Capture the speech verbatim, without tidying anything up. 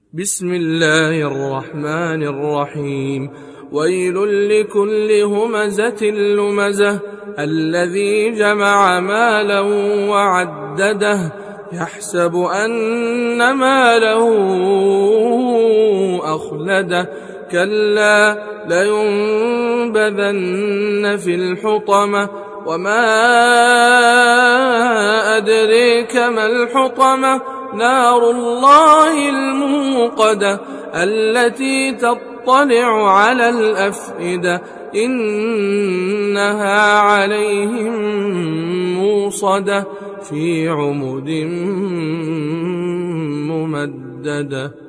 بسم الله الرحمن الرحيم. ويل لكل همزة لمزة الذي جمع مالا وعدده يحسب أن ماله أخلده كلا لينبذن في الحطمة وما أدريك ما الحطمة نار الله الموقدة التي تطلع على الأفئدة إنها عليهم موصدة في عمد ممددة.